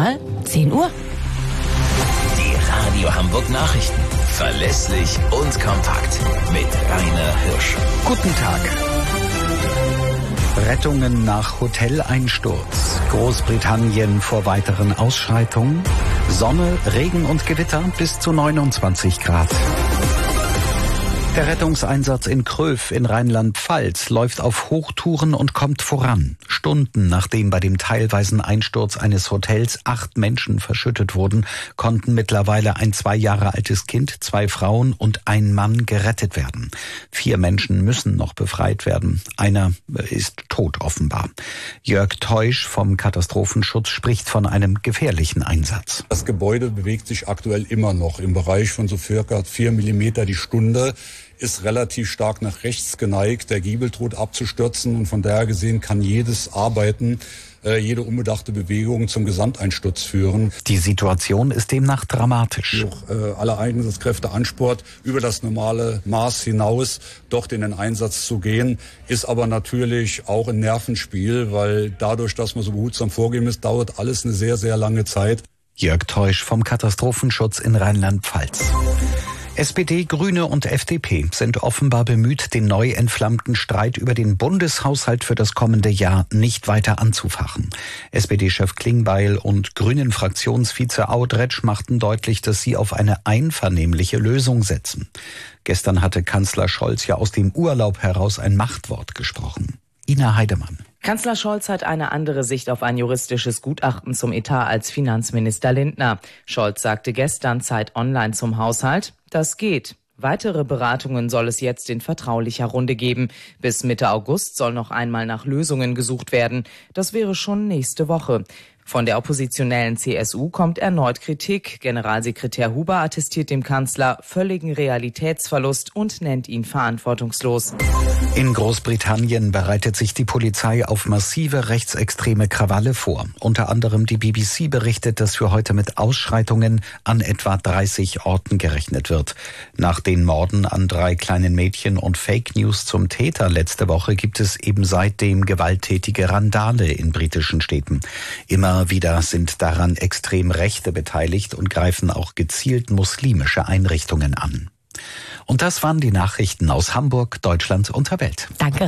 mal 10 Uhr. Die Radio Hamburg Nachrichten. Verlässlich und kompakt. Mit Rainer Hirsch. Guten Tag. Rettungen nach Hoteleinsturz. Großbritannien vor weiteren Ausschreitungen. Sonne, Regen und Gewitter bis zu 29 Grad. Der Rettungseinsatz in Kröv in Rheinland-Pfalz läuft auf Hochtouren und kommt voran. Stunden nachdem bei dem teilweisen Einsturz eines Hotels 8 Menschen verschüttet wurden, konnten mittlerweile ein 2 Jahre altes Kind, 2 Frauen und ein Mann gerettet werden. 4 Menschen müssen noch befreit werden. Einer ist tot offenbar. Jörg Teusch vom Katastrophenschutz spricht von einem gefährlichen Einsatz. Das Gebäude bewegt sich aktuell immer noch im Bereich von so circa 4 Millimeter die Stunde. Ist relativ stark nach rechts geneigt, der Giebel droht abzustürzen und von daher gesehen kann jedes Arbeiten, jede unbedachte Bewegung zum Gesamteinsturz führen. Die Situation ist demnach dramatisch. Auch alle Einsatzkräfte anspornt, über das normale Maß hinaus dort in den Einsatz zu gehen, ist aber natürlich auch ein Nervenspiel, weil dadurch, dass man so behutsam vorgehen muss, dauert alles eine sehr, sehr lange Zeit. Jörg Teusch vom Katastrophenschutz in Rheinland-Pfalz. SPD, Grüne und FDP sind offenbar bemüht, den neu entflammten Streit über den Bundeshaushalt für das kommende Jahr nicht weiter anzufachen. SPD-Chef Klingbeil und Grünen-Fraktionsvize Audretsch machten deutlich, dass sie auf eine einvernehmliche Lösung setzen. Gestern hatte Kanzler Scholz ja aus dem Urlaub heraus ein Machtwort gesprochen. Ina Heidemann. Kanzler Scholz hat eine andere Sicht auf ein juristisches Gutachten zum Etat als Finanzminister Lindner. Scholz sagte gestern Zeit Online zum Haushalt: Das geht. Weitere Beratungen soll es jetzt in vertraulicher Runde geben. Bis Mitte August soll noch einmal nach Lösungen gesucht werden. Das wäre schon nächste Woche. Von der oppositionellen CSU kommt erneut Kritik. Generalsekretär Huber attestiert dem Kanzler völligen Realitätsverlust und nennt ihn verantwortungslos. In Großbritannien bereitet sich die Polizei auf massive rechtsextreme Krawalle vor. Unter anderem die BBC berichtet, dass für heute mit Ausschreitungen an etwa 30 Orten gerechnet wird. Nach den Morden an 3 kleinen Mädchen und Fake News zum Täter letzte Woche gibt es eben seitdem gewalttätige Randale in britischen Städten. Immer wieder sind daran extrem Rechte beteiligt und greifen auch gezielt muslimische Einrichtungen an. Und das waren die Nachrichten aus Hamburg, Deutschland und der Welt. Danke.